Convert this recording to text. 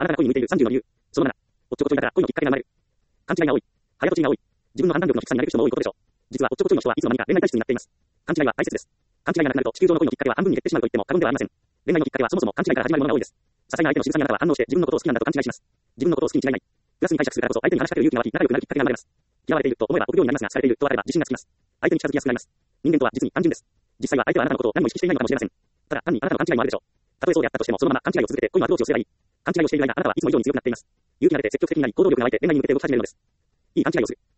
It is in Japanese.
あなたが恋に向いている30の理由。その7、おっちょこちょいだから恋のきっかけが生まれる。勘違いが多い。早とちりが多い。自分の判断力の低さになる人も多いことでしょう。実はおっちょこちょいの人はいつの間にか恋愛体質になっています。勘違いは大切です。勘違いがなくなると地球上の恋のきっかけは半分に減ってしまうと言っても過言ではありません。恋愛のきっかけはそもそも勘違いから始まるものが多いです。些細な相手の仕草にあなたは反応して自分のことを好きなんだと勘違いします。自分のことを好きに違いない。プラスに解釈するからこそ相手に話しかける勇気が湧き、仲良くなるきっかけが生まれます。嫌われていると思えば臆病になりますが、好かれていると分かれば自信がつきます。相手に近づきやすくなります。人間とは実に単純です。実際は相手はあなたのことを何も意識していないのかもしれません。ただ単にあなたの勘違いもあるでしょう。たとえそうであったとしてもそのまま勘違いを続けて恋のアプローチをすればいい。勘違いをしている間あなたはいつも以上に強くなっています。勇気が出て積極的になり行動力が湧いて恋愛に向けて動き始めるのです。いい勘違いをする。